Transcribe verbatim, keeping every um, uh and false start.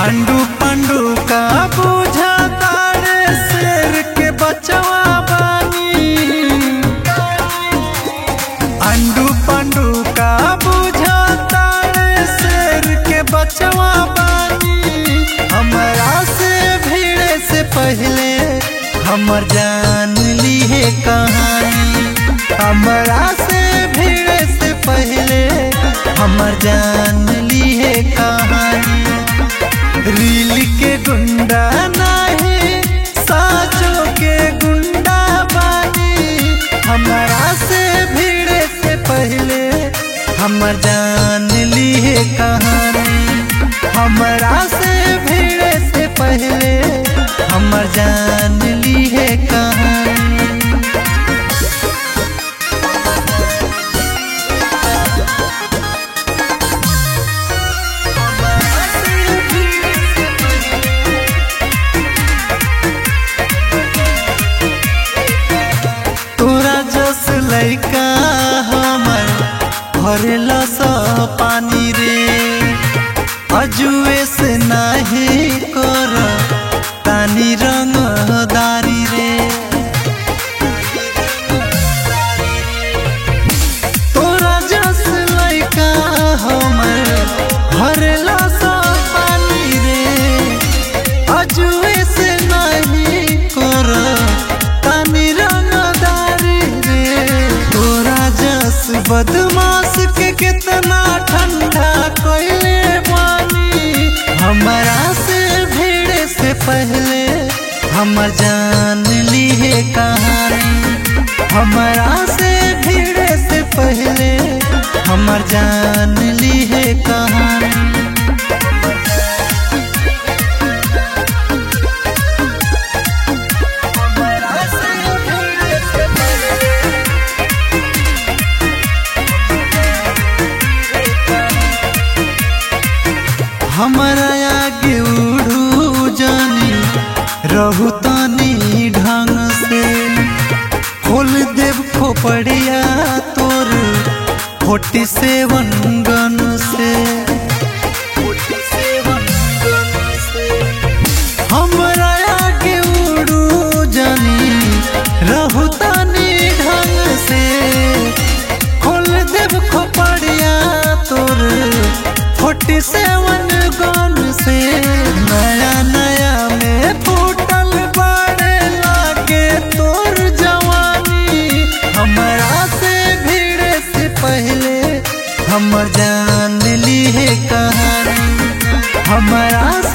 आंडू पंडू का बूझा तारे शेर के बचवा बानी। आंडू पंडू का बूझा तारे शेर के बचवा बानी। हमरा से भीड़े से पहले हमर जान ली है कहानी। हमरा से भीड़े से पहले हमर जान ली है कहानी। रील के गुंडा नहीं साचो के गुंडा बानी। हमरा से भीड़े से पहले हमर जान ली है कहानी। हमरा से भीड़े से पहले हमर जान ली है कहानी। तोरा जस लइका हमर भरेला सा पानी रे। अजुए से नाही कर तानी रंगदारी रे। तोरा जस लइका हमर भरेला सा पानी रे। अजुए से नाही कर तानी रंगदारी रे। तोरा जस बदमाश के कितना ठंडा कोइले बानी। हमरा से भीड़े से पहले हमर जान ली है कहानी। हमरा से भीड़े से पहले हमर जान ली है कहानी। हमरा आगे उड़ू जानी रहू तानी ढंग से। खोल देव खोपड़िया तोर फोर्टी सेवन गन से। हमरा आगे उड़ू जानी रहू तानी ढंग से। खोल देव खोपड़िया तोर फोर्टी सेवन गन से। नया नया में फूटल बड़े लागे तोर जवानी। हमरा से भीड़े से पहले हमर जान ली है कहानी। हमरा